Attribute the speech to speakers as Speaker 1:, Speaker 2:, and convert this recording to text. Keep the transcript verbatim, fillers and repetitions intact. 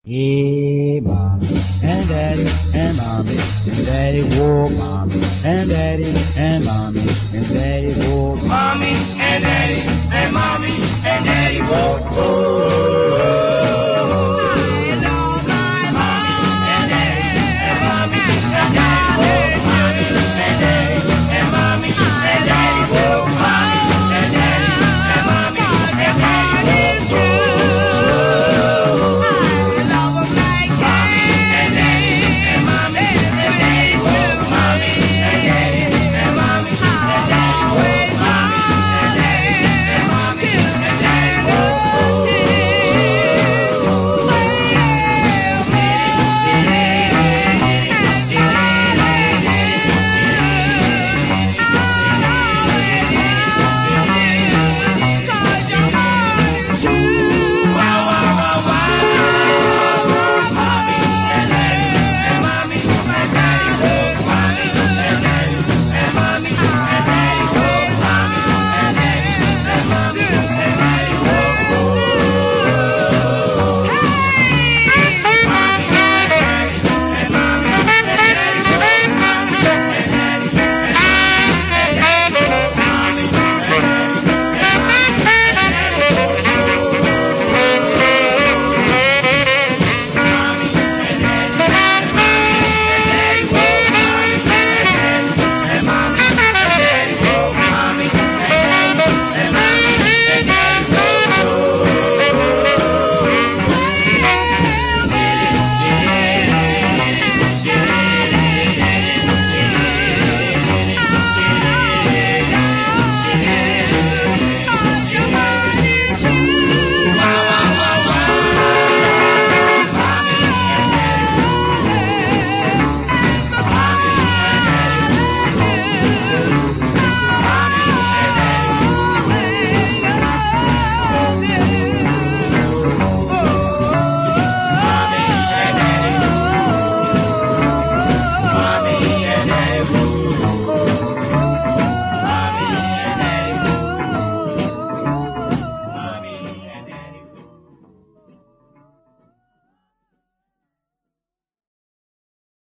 Speaker 1: Yeah, mommy and daddy and mommy and daddy, whoa, mommy and daddy and mommy and daddy, whoa, mommy and daddy and mommy and daddy, whoa, whoa.